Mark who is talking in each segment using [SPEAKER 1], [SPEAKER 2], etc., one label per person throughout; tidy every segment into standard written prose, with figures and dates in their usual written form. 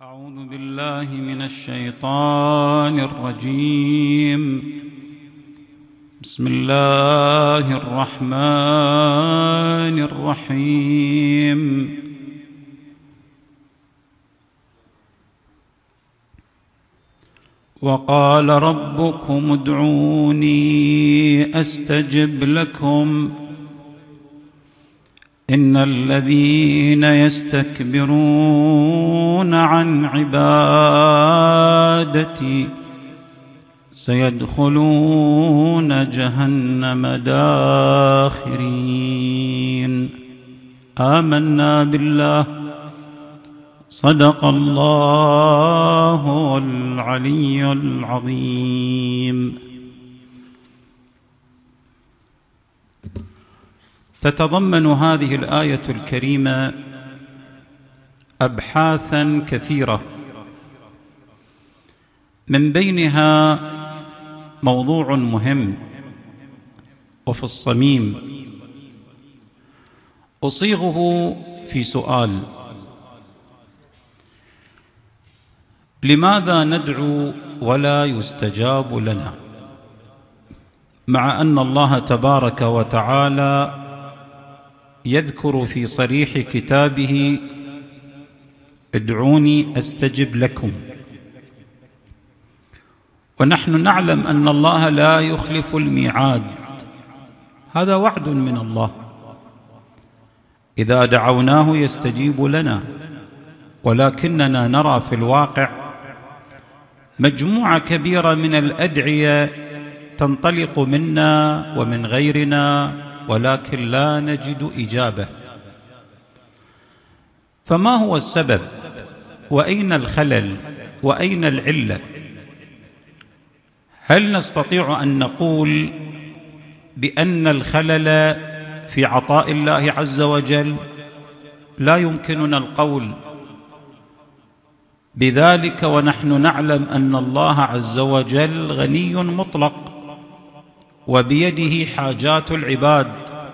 [SPEAKER 1] أعوذ بالله من الشيطان الرجيم. بسم الله الرحمن الرحيم. وقال ربكم ادعوني أستجب لكم إن الذين يستكبرون عن عبادتي سيدخلون جهنم داخرين. آمنا بالله. صدق الله العلي العظيم. تتضمن هذه الآية الكريمة أبحاثا كثيرة، من بينها موضوع مهم وفي الصميم أصيغه في سؤال: لماذا ندعو ولا يستجاب لنا، مع أن الله تبارك وتعالى يذكر في صريح كتابه ادعوني أستجب لكم، ونحن نعلم أن الله لا يخلف الميعاد، هذا وعد من الله، إذا دعوناه يستجيب لنا، ولكننا نرى في الواقع مجموعة كبيرة من الأدعية تنطلق منا ومن غيرنا، ولكن لا نجد إجابة. فما هو السبب؟ وأين الخلل؟ وأين العلة؟ هل نستطيع أن نقول بأن الخلل في عطاء الله عز وجل؟ لا يمكننا القول بذلك، ونحن نعلم أن الله عز وجل غني مطلق وبيده حاجات العباد،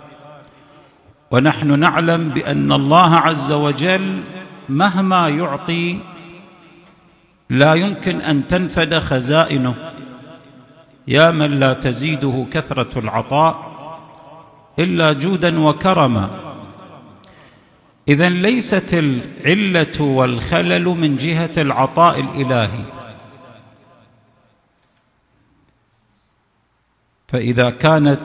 [SPEAKER 1] ونحن نعلم بأن الله عز وجل مهما يعطي لا يمكن أن تنفد خزائنه، يا من لا تزيده كثرة العطاء إلا جودا وكرما. إذن ليست العلة والخلل من جهة العطاء الإلهي، فإذا كانت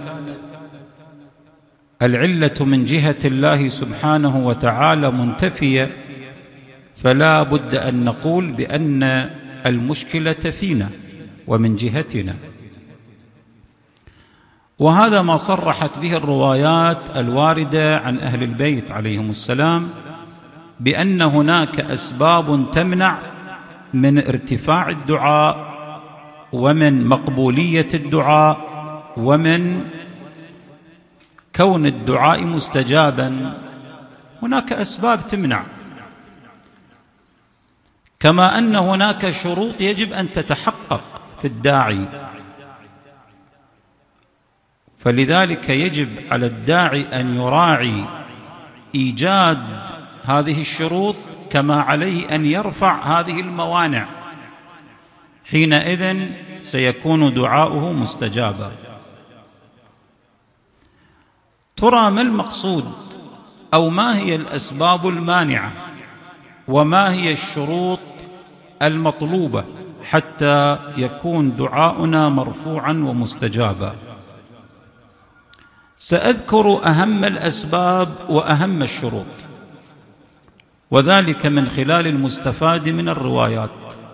[SPEAKER 1] العلة من جهة الله سبحانه وتعالى منتفية، فلا بد أن نقول بأن المشكلة فينا ومن جهتنا، وهذا ما صرحت به الروايات الواردة عن أهل البيت عليهم السلام، بأن هناك أسباب تمنع من ارتفاع الدعاء ومن مقبولية الدعاء ومن كون الدعاء مستجابا. هناك أسباب تمنع، كما أن هناك شروط يجب أن تتحقق في الداعي، فلذلك يجب على الداعي أن يراعي إيجاد هذه الشروط، كما عليه أن يرفع هذه الموانع، حينئذ سيكون دعاؤه مستجابا. ترى ما المقصود، أو ما هي الأسباب المانعة، وما هي الشروط المطلوبة حتى يكون دعاؤنا مرفوعا ومستجابا؟ سأذكر أهم الأسباب وأهم الشروط، وذلك من خلال المستفاد من الروايات.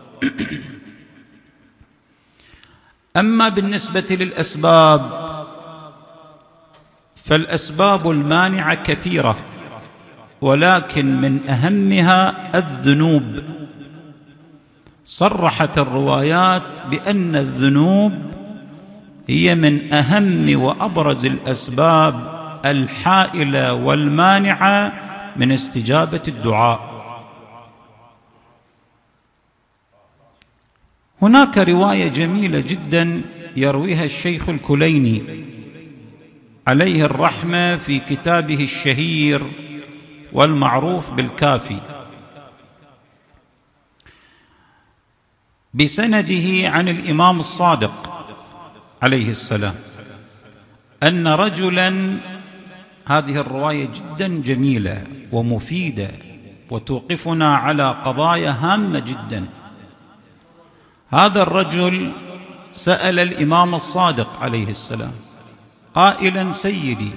[SPEAKER 1] أما بالنسبة للأسباب فالأسباب المانعة كثيرة، ولكن من أهمها الذنوب. صرحت الروايات بأن الذنوب هي من أهم وأبرز الأسباب الحائلة والمانعة من استجابة الدعاء. هناك رواية جميلة جدا يرويها الشيخ الكليني عليه الرحمة في كتابه الشهير والمعروف بالكافي، بسنده عن الإمام الصادق عليه السلام أن رجلا، هذه الرواية جدا جميلة ومفيدة وتوقفنا على قضايا هامة جدا. هذا الرجل سأل الإمام الصادق عليه السلام قائلا: سيدي،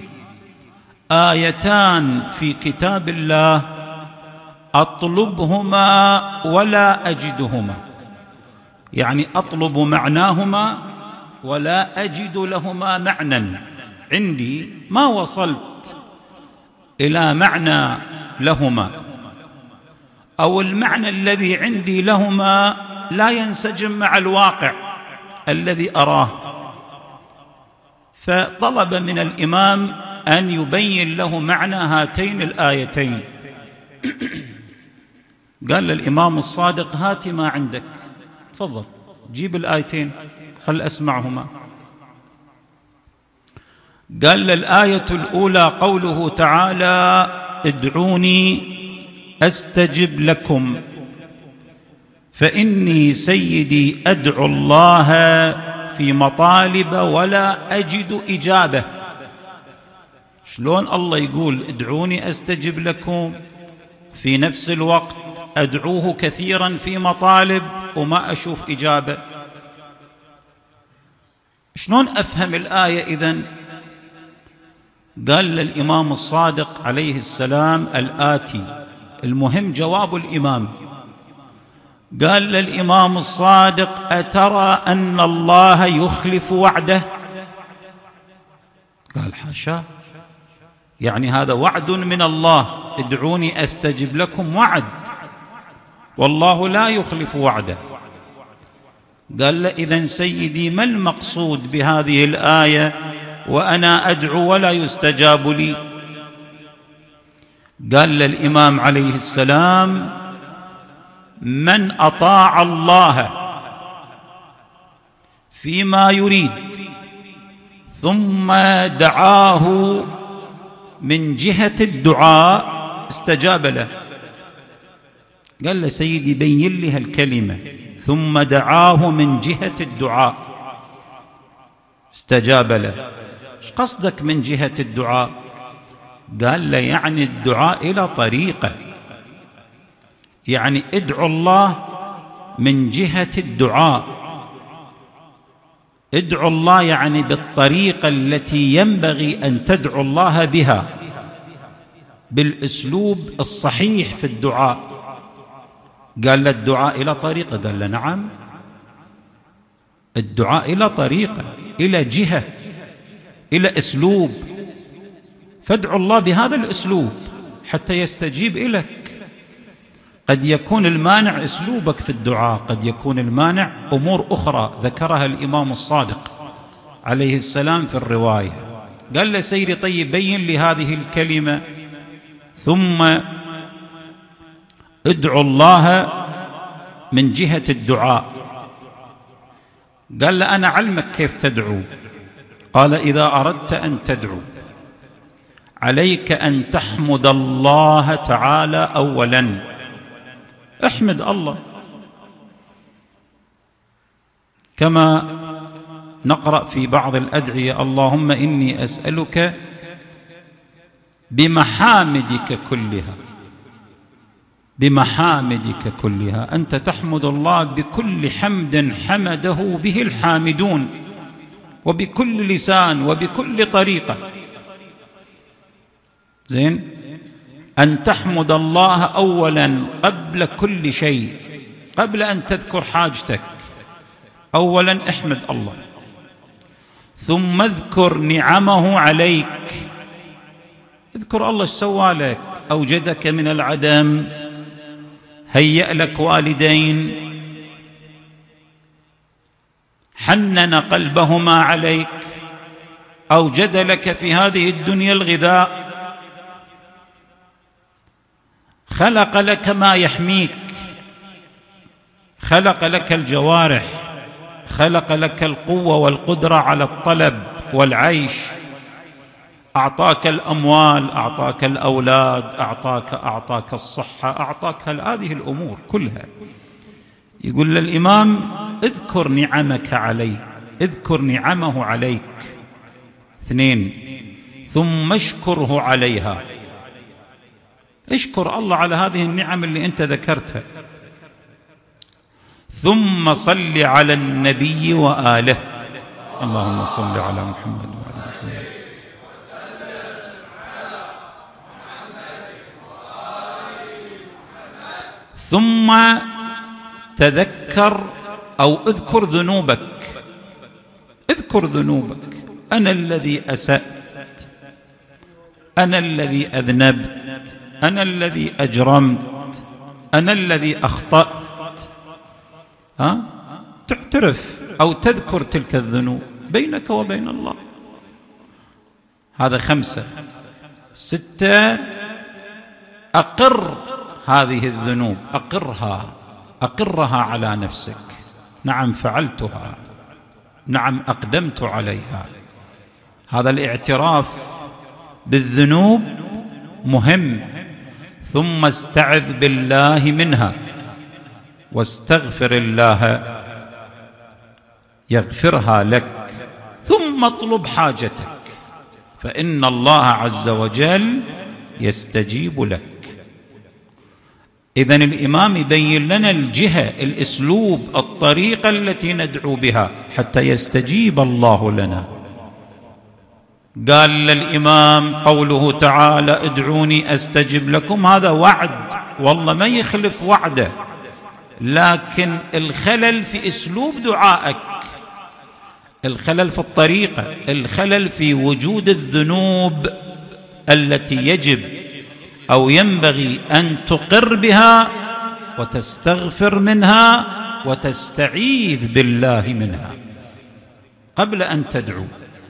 [SPEAKER 1] آيتان في كتاب الله أطلبهما ولا أجدهما، يعني أطلب معناهما ولا أجد لهما معنى عندي، ما وصلت إلى معنى لهما، أو المعنى الذي عندي لهما لا ينسجم مع الواقع الذي أراه. فطلب من الإمام أن يبين له معنى هاتين الآيتين. قال للإمام الصادق: هات ما عندك، تفضل جيب الآيتين خل أسمعهما. قال: الآية الأولى قوله تعالى: ادعوني أستجب لكم، فإني سيدي أدعو الله في مطالب ولا أجد إجابة. شلون الله يقول ادعوني أستجب لكم، في نفس الوقت أدعوه كثيرا في مطالب وما أشوف إجابة؟ شلون أفهم الآية إذن؟ قال للإمام الصادق عليه السلام الآتي، المهم جواب الإمام. قال للإمام الصادق: أترى أن الله يخلف وعده؟ قال: حاشا، يعني هذا وعد من الله، ادعوني أستجب لكم وعد، والله لا يخلف وعده. قال له: إذن سيدي ما المقصود بهذه الآية وأنا أدعو ولا يستجاب لي؟ قال للإمام عليه السلام: من أطاع الله فيما يريد ثم دعاه من جهة الدعاء استجاب له. قال له: سيدي بين لي هالكلمة، ثم دعاه من جهة الدعاء استجاب له. ايش قصدك من جهة الدعاء؟ قال له: يعني الدعاء إلى طريقة، يعني ادعو الله من جهة الدعاء، ادعو الله يعني بالطريقة التي ينبغي أن تدعو الله بها، بالأسلوب الصحيح في الدعاء. قال له: الدعاء إلى طريقة؟ قال له: نعم، الدعاء إلى طريقة، إلى جهة، إلى أسلوب، فادعو الله بهذا الأسلوب حتى يستجيب إليك. قد يكون المانع أسلوبك في الدعاء، قد يكون المانع أمور أخرى ذكرها الإمام الصادق عليه السلام في الرواية. قال له: سيدي طيب بين لي هذه الكلمة، ثم ادعو الله من جهة الدعاء. قال له: أنا علمك كيف تدعو. قال: إذا أردت أن تدعو عليك أن تحمد الله تعالى أولا، احمد الله كما نقرأ في بعض الأدعية: اللهم إني أسألك بمحامدك كلها، بمحامدك كلها. أنت تحمد الله بكل حمد حمده به الحامدون، وبكل لسان وبكل طريقة. زين؟ أن تحمد الله أولا قبل كل شيء، قبل أن تذكر حاجتك أولا احمد الله، ثم اذكر نعمه عليك. اذكر الله ايش سوى لك، أوجدك من العدم، هيأ لك والدين، حنن قلبهما عليك، أوجد لك في هذه الدنيا الغذاء، خلق لك ما يحميك، خلق لك الجوارح، خلق لك القوة والقدرة على الطلب والعيش، أعطاك الأموال، أعطاك الأولاد، أعطاك الصحة، أعطاك هذه الأمور كلها. يقول للإمام اذكر نعمك علي، اذكر نعمه عليك. 2 ثم اشكره عليها، اشكر الله على هذه النعم اللي أنت ذكرتها. ثم صل على النبي وآله، اللهم صل على محمد وعلى محمد. ثم تذكر أو اذكر ذنوبك، اذكر ذنوبك. أنا الذي أسأت، أنا الذي أذنبت، أنا الذي أجرمت، أنا الذي أخطأت. تعترف أو تذكر تلك الذنوب بينك وبين الله. هذا 5. 6 أقر هذه الذنوب، أقرها على نفسك. نعم فعلتها، نعم أقدمت عليها. هذا الاعتراف بالذنوب مهم. ثم استعذ بالله منها واستغفر الله يغفرها لك. ثم اطلب حاجتك فإن الله عز وجل يستجيب لك. إذن الإمام يبين لنا الجهة، الأسلوب، الطريقة التي ندعو بها حتى يستجيب الله لنا. قال للإمام قوله تعالى ادعوني أستجب لكم، هذا وعد، والله ما يخلف وعده، لكن الخلل في أسلوب دعائك، الخلل في الطريقة، الخلل في وجود الذنوب التي يجب أو ينبغي أن تقر بها وتستغفر منها وتستعيذ بالله منها قبل أن تدعو.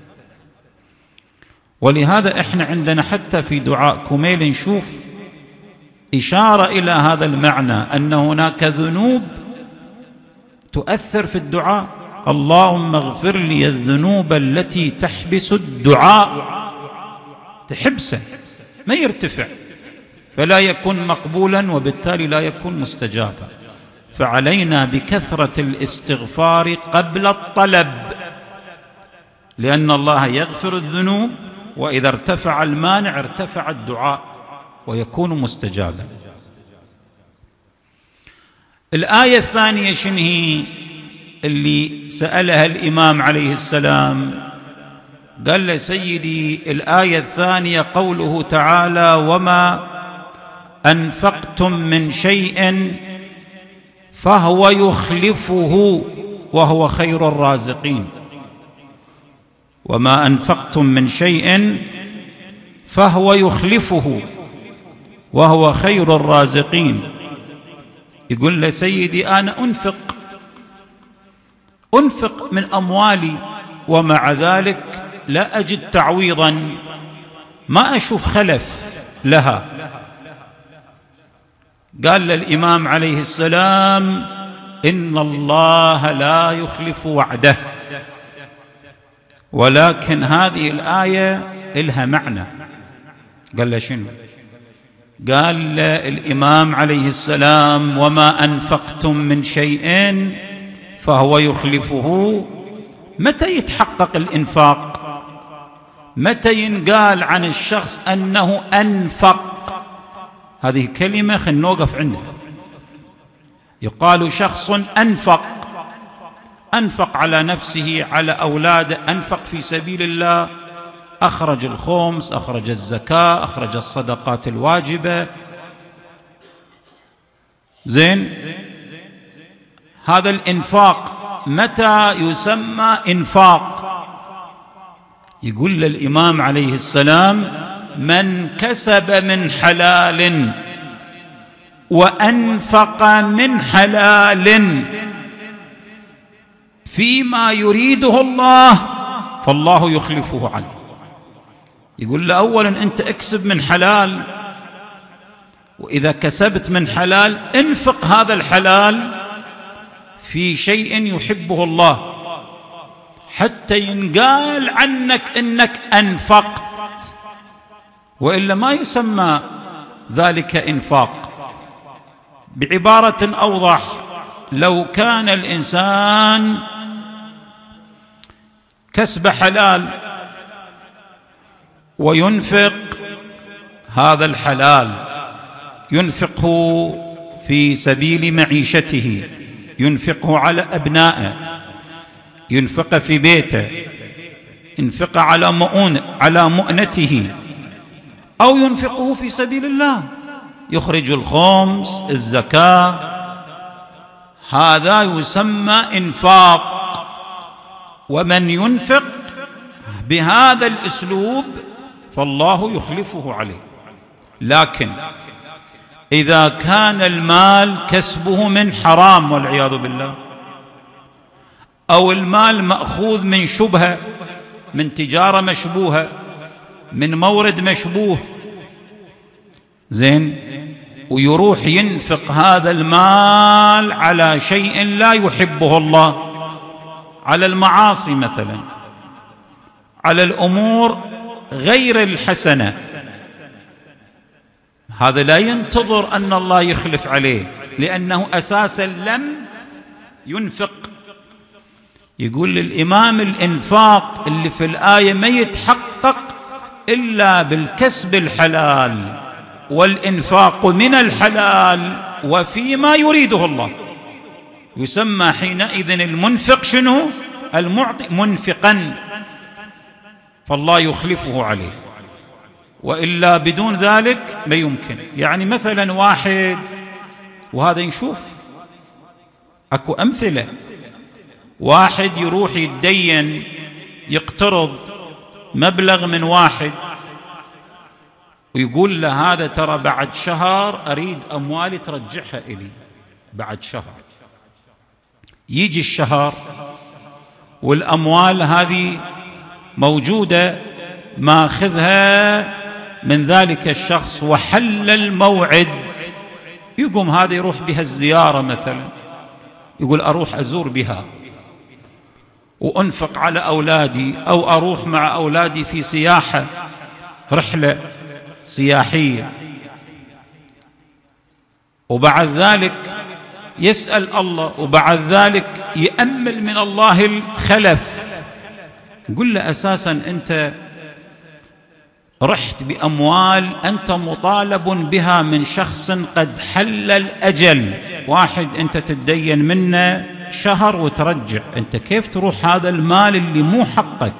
[SPEAKER 1] ولهذا إحنا عندنا حتى في دعاء كميل نشوف إشارة إلى هذا المعنى، أن هناك ذنوب تؤثر في الدعاء. اللهم اغفر لي الذنوب التي تحبس الدعاء، تحبسه ما يرتفع، فلا يكون مقبولا وبالتالي لا يكون مستجابا. فعلينا بكثرة الاستغفار قبل الطلب، لأن الله يغفر الذنوب، وإذا ارتفع المانع ارتفع الدعاء ويكون مستجابا. الآية الثانية شنو هي اللي سألها الإمام عليه السلام؟ قال له سيدي الآية الثانية قوله تعالى وما أنفقتم من شيء فهو يخلفه وهو خير الرازقين. وما أنفقتم من شيء فهو يخلفه وهو خير الرازقين. يقول له سيدي أنا أنفق من أموالي، ومع ذلك لا أجد تعويضا، ما أشوف خلف لها. قال للإمام عليه السلام إن الله لا يخلف وعده. ولكن هذه الآية إلها معنى. قال له شنو؟ قال الإمام عليه السلام وما أنفقتم من شيء فهو يخلفه. متى يتحقق الإنفاق؟ متى ينقال عن الشخص أنه أنفق؟ هذه كلمة خلينا نوقف عندها. يقال شخص أنفق على نفسه، على أولاده، أنفق في سبيل الله، أخرج الخمس، أخرج الزكاة، أخرج الصدقات الواجبة. زين، هذا الإنفاق متى يسمى إنفاق؟ يقول للإمام عليه السلام من كسب من حلال وأنفق من حلال فيما يريده الله فالله يخلفه عليه. يقول له أولا أنت اكسب من حلال، وإذا كسبت من حلال انفق هذا الحلال في شيء يحبه الله حتى ينقال عنك إنك أنفقت، وإلا ما يسمى ذلك إنفاق. بعبارة أوضح، لو كان الإنسان كسب حلال وينفق هذا الحلال، ينفقه في سبيل معيشته، ينفقه على أبنائه، ينفق في بيته، ينفق على مؤنته، أو ينفقه في سبيل الله، يخرج الخمس، الزكاة، هذا يسمى إنفاق. ومن ينفق بهذا الأسلوب فالله يخلفه عليه. لكن إذا كان المال كسبه من حرام والعياذ بالله، أو المال مأخوذ من شبهة، من تجارة مشبوهة، من مورد مشبوه، زين، ويروح ينفق هذا المال على شيء لا يحبه الله، على المعاصي مثلا، على الأمور غير الحسنة، هذا لا ينتظر أن الله يخلف عليه، لأنه أساسا لم ينفق. يقول الإمام الإنفاق اللي في الآية ما يتحقق إلا بالكسب الحلال، والإنفاق من الحلال وفيما يريده الله. يسمى حينئذ المنفق شنو؟ المعطي، منفقا، فالله يخلفه عليه. وإلا بدون ذلك ما يمكن. يعني مثلا واحد، وهذا نشوف أكو أمثلة، واحد يروح يتدين، يقترض مبلغ من واحد، ويقول له هذا ترى بعد شهر أريد أموالي ترجعها إلي بعد شهر. يجي الشهر والأموال هذه موجودة ماخذها من ذلك الشخص، وحل الموعد، يقوم هذا يروح بها الزيارة مثلا، يقول أروح أزور بها وأنفق على أولادي، أو أروح مع أولادي في سياحة، رحلة سياحية، وبعد ذلك يسأل الله، وبعد ذلك يأمل من الله الخلف. يقول له أساسا أنت رحت بأموال أنت مطالب بها من شخص قد حل الأجل، واحد أنت تتدين منه شهر وترجع، أنت كيف تروح هذا المال اللي مو حقك،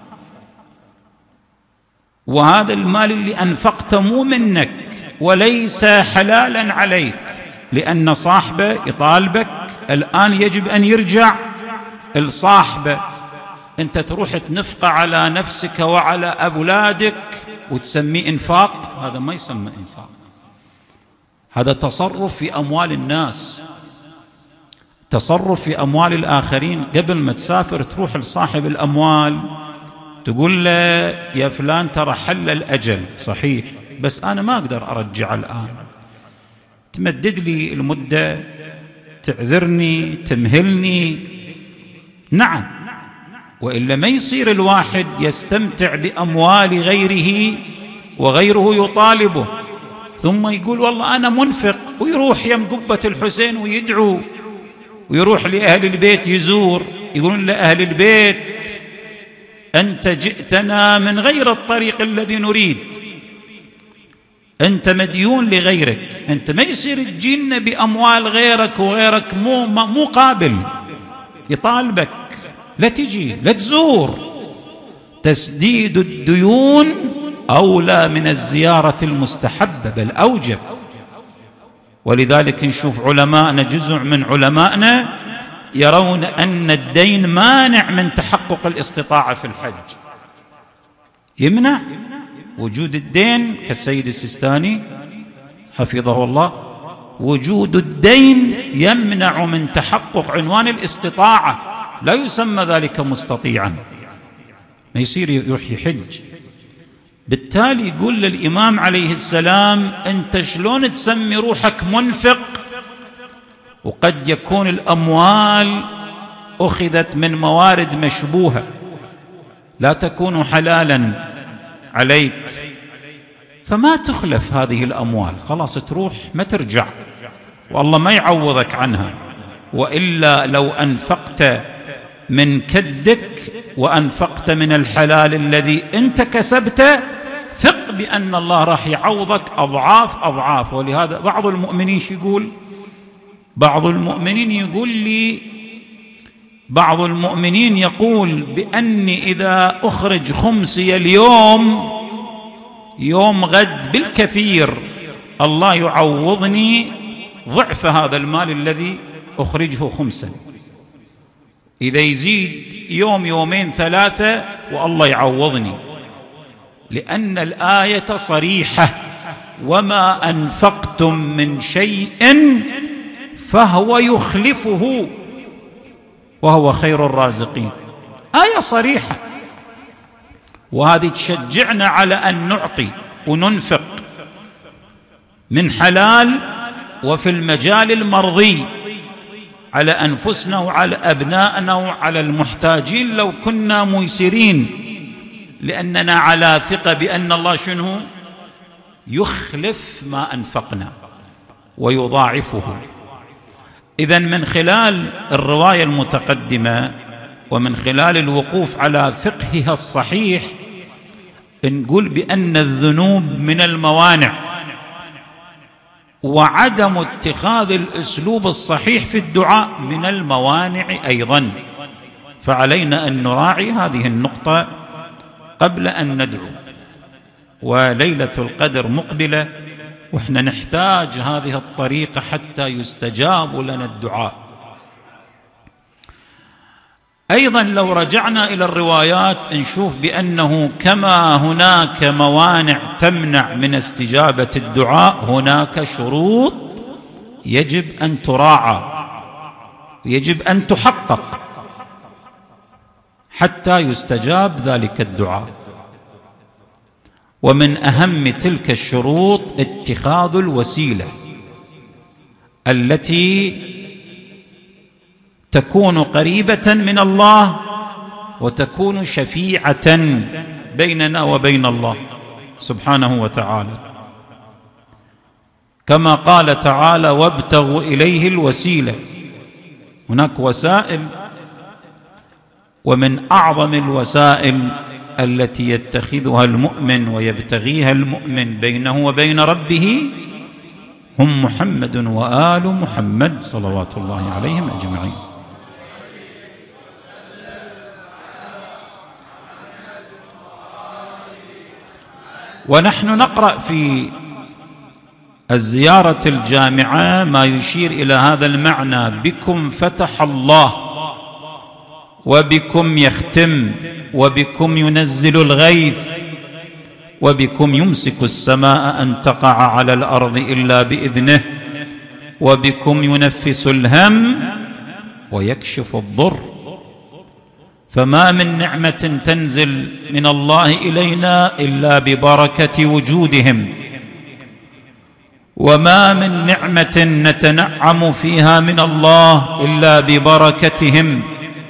[SPEAKER 1] وهذا المال اللي أنفقته مو منك وليس حلالا عليك، لأن صاحبه يطالبك الآن يجب أن يرجع الصاحبه، أنت تروح تنفق على نفسك وعلى أولادك وتسميه إنفاق؟ هذا ما يسمى إنفاق، هذا تصرف في أموال الناس، تصرف في أموال الآخرين. قبل ما تسافر تروح لصاحب الأموال تقول له يا فلان ترى حل الأجل صحيح، بس أنا ما أقدر أرجع الآن، تمدد لي المدة، تعذرني، تمهلني. نعم، وإلا ما يصير الواحد يستمتع بأموال غيره وغيره يطالبه ثم يقول والله أنا منفق، ويروح يم قبة الحسين ويدعو، ويروح لأهل البيت يزور، يقولون لأهل البيت أنت جئتنا من غير الطريق الذي نريد، أنت مديون لغيرك، أنت ما يصير تجينا بأموال غيرك، وغيرك مو قابل يطالبك، لا تجي لا تزور. تسديد الديون أولى من الزيارة المستحبة بل أوجب. ولذلك نشوف علماءنا، جزء من علماءنا يرون أن الدين مانع من تحقق الاستطاعة في الحج، يمنع وجود الدين، كالسيد السيستاني حفظه الله، وجود الدين يمنع من تحقق عنوان الاستطاعة، لا يسمى ذلك مستطيعا، ما يصير يروح يحج. بالتالي يقول للإمام عليه السلام أنت شلون تسمي روحك منفق وقد يكون الأموال أخذت من موارد مشبوهة لا تكون حلالا عليك، فما تخلف هذه الأموال، خلاص تروح ما ترجع، والله ما يعوضك عنها، وإلا لو أنفقت من كدك وأنفقت من الحلال الذي أنت كسبته، ثق بأن الله راح يعوضك أضعاف أضعاف. ولهذا بعض المؤمنين يقول، بعض المؤمنين يقول لي، بعض المؤمنين يقول بأني إذا أخرج خمسي اليوم، يوم غد بالكثير الله يعوضني ضعف هذا المال الذي أخرجه خمسا. إذا يزيد يوم يومين ثلاثة والله يعوضني، لأن الآية صريحة: وما أنفقتم من شيء فهو يخلفه وهو خير الرازقين. آية صريحة، وهذه تشجعنا على أن نعطي وننفق من حلال وفي المجال المرضي على أنفسنا وعلى أبنائنا وعلى المحتاجين لو كنا ميسرين، لأننا على ثقة بأن الله شنو؟ يخلف ما أنفقنا ويضاعفه. إذن من خلال الرواية المتقدمة ومن خلال الوقوف على فقهها الصحيح نقول بأن الذنوب من الموانع، وعدم اتخاذ الأسلوب الصحيح في الدعاء من الموانع أيضا. فعلينا أن نراعي هذه النقطة قبل أن ندعو. وليلة القدر مقبلة، وإحنا نحتاج هذه الطريقة حتى يستجاب لنا الدعاء. أيضا لو رجعنا إلى الروايات نشوف بأنه كما هناك موانع تمنع من استجابة الدعاء، هناك شروط يجب أن تراعى، يجب أن تحقق حتى يستجاب ذلك الدعاء. ومن أهم تلك الشروط اتخاذ الوسيلة التي تكون قريبة من الله وتكون شفيعة بيننا وبين الله سبحانه وتعالى، كما قال تعالى: وابتغوا إليه الوسيلة. هناك وسائل، ومن أعظم الوسائل التي يتخذها المؤمن ويبتغيها المؤمن بينه وبين ربه هم محمد وآل محمد صلوات الله عليهم أجمعين. ونحن نقرأ في الزيارة الجامعة ما يشير إلى هذا المعنى: بكم فتح الله، وبكم يختم، وبكم ينزل الغيث، وبكم يمسك السماء أن تقع على الأرض إلا بإذنه، وبكم ينفس الهم ويكشف الضر. فما من نعمة تنزل من الله إلينا إلا ببركة وجودهم، وما من نعمة نتنعم فيها من الله إلا ببركتهم.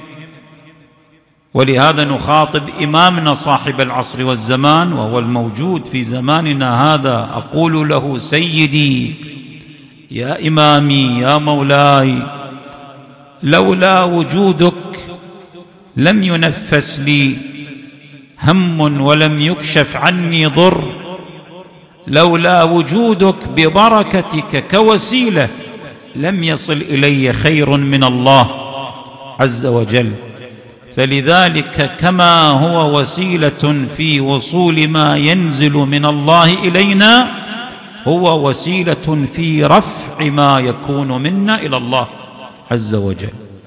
[SPEAKER 1] ولهذا نخاطب إمامنا صاحب العصر والزمان وهو الموجود في زماننا هذا، أقول له: سيدي يا إمامي يا مولاي، لولا وجودك لم ينفس لي هم ولم يكشف عني ضر، لولا وجودك ببركتك كوسيلة لم يصل إلي خير من الله عز وجل. فلذلك كما هو وسيلة في وصول ما ينزل من الله إلينا، هو وسيلة في رفع ما يكون منا إلى الله عز وجل.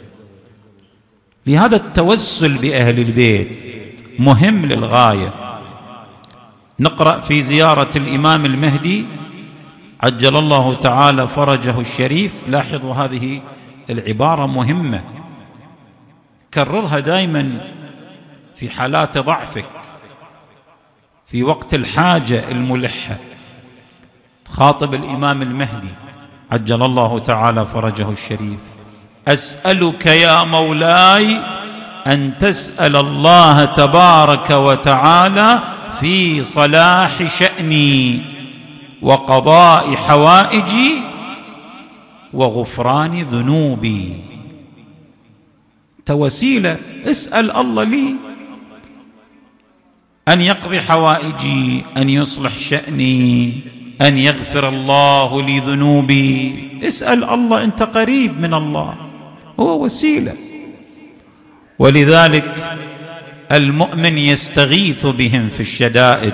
[SPEAKER 1] لهذا التوسل بأهل البيت مهم للغاية. نقرأ في زيارة الإمام المهدي عجل الله تعالى فرجه الشريف، لاحظوا هذه العبارة مهمة، كررها دائما في حالات ضعفك، في وقت الحاجة الملحة، تخاطب الإمام المهدي عجل الله تعالى فرجه الشريف: أسألك يا مولاي أن تسأل الله تبارك وتعالى في صلاح شأني وقضاء حوائجي وغفران ذنوبي. وسيلة، اسأل الله لي أن يقضي حوائجي، أن يصلح شأني، أن يغفر الله لي ذنوبي. اسأل الله، أنت قريب من الله، هو وسيلة. ولذلك المؤمن يستغيث بهم في الشدائد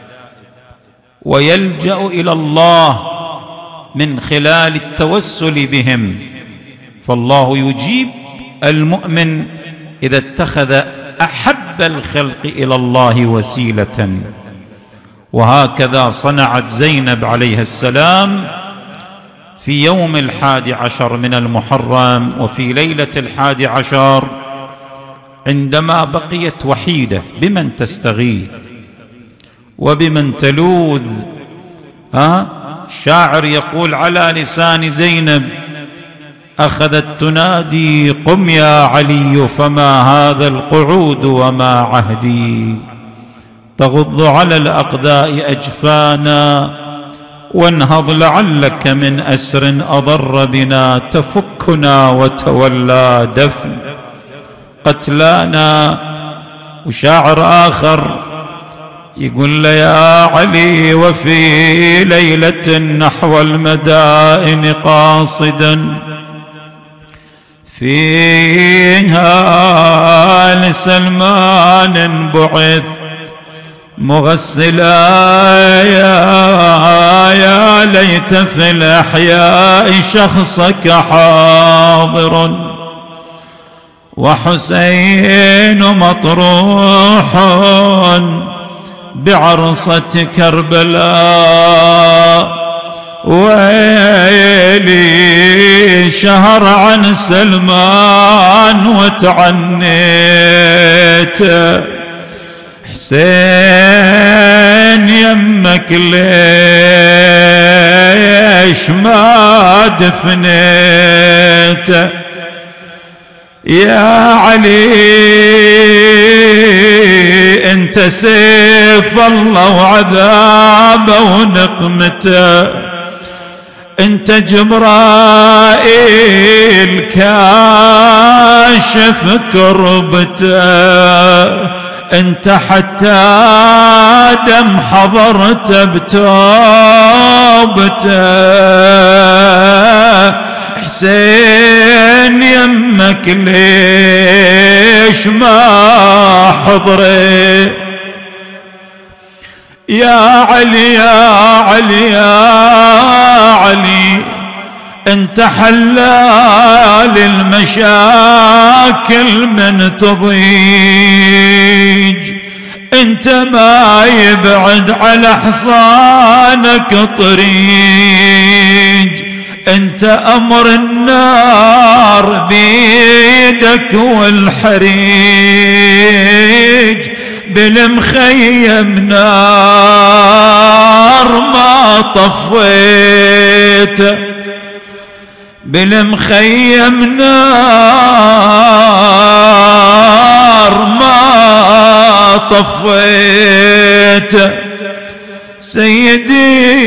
[SPEAKER 1] ويلجأ إلى الله من خلال التوسل بهم، فالله يجيب المؤمن إذا اتخذ أحب الخلق إلى الله وسيلة. وهكذا صنعت زينب عليه السلام في يوم 11 من المحرم وفي ليلة 11 عندما بقيت وحيدة. بمن تستغيث وبمن تلوذ؟ الشاعر يقول على لسان زينب: أخذت تنادي قم يا علي فما هذا القعود وما عهدي، تغض على الأقذاء أجفانا وانهض لعلك من أسر أضر بنا، تفكنا وتولى دفن قتلانا. وشاعر آخر يقول له: يا علي وفي ليلة نحو المدائن قاصدا، فيها لسلمان بعث مغسلا، يا ليت في الأحياء شخصك حاضر، وحسين مطروح بعرصة كربلاء، ويلي شهر عن سلمان وتعنيت، حسين يمك ليش ما دفنيت؟ يا علي انت سيف الله وعذابه ونقمته، انت جبرائيل كاشف كربته، انت حتى دم حضرت بتوبته، حسين يمك ليش ما حضرت؟ يا علي يا علي يا علي انت حلال المشاكل من تضيج، انت ما يبعد على حصانك طريج، انت امر النار بيدك والحريج، بالمخيم نار ما طفيت، بالمخيم نار ما طفيت. سيدي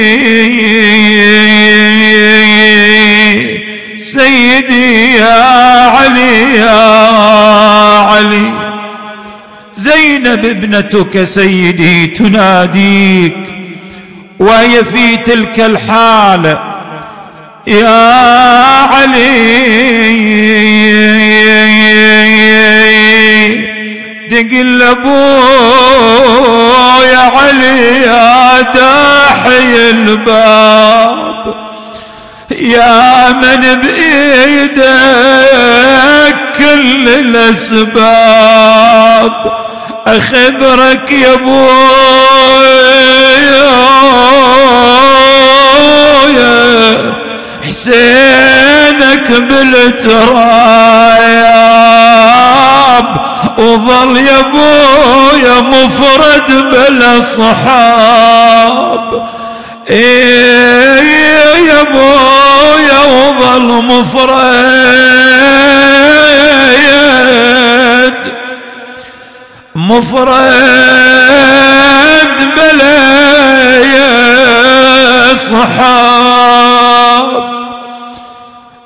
[SPEAKER 1] سيدي يا علي يا علي، زينب ابنتك سيدي تناديك وهي في تلك الحالة: يا علي تقل ابوه يا علي يا داحي الباب، يا من بإيدك كل الأسباب، أخبرك يا ابويا حسينك بالتراياب، وظل يا ابويا مفرد بالاصحاب، يا ابويا وظل مفرد بلا صحاب.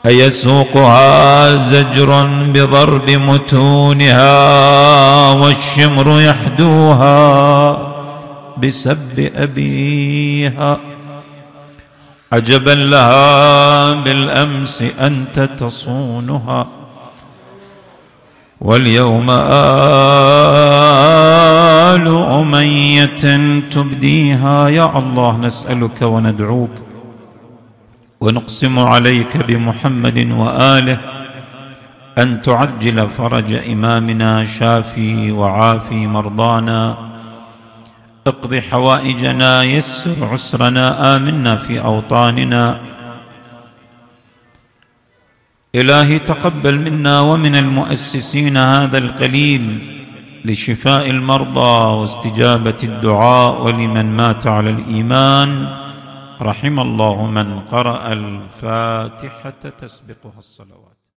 [SPEAKER 1] أيسوقها زجر بضرب متونها والشمر يحدوها بسب أبيها. عجبا لها بالأمس أنت تصونها واليوم آل أمية تبديها. يا الله نسألك وندعوك ونقسم عليك بمحمد وآله أن تعجل فرج إمامنا، شافي وعافي مرضانا، اقض حوائجنا، يسر عسرنا، آمنا في أوطاننا. إلهي تقبل منا ومن المؤسسين هذا القليل لشفاء المرضى واستجابة الدعاء ولمن مات على الإيمان. رحم الله من قرأ الفاتحة تسبقها الصلوات.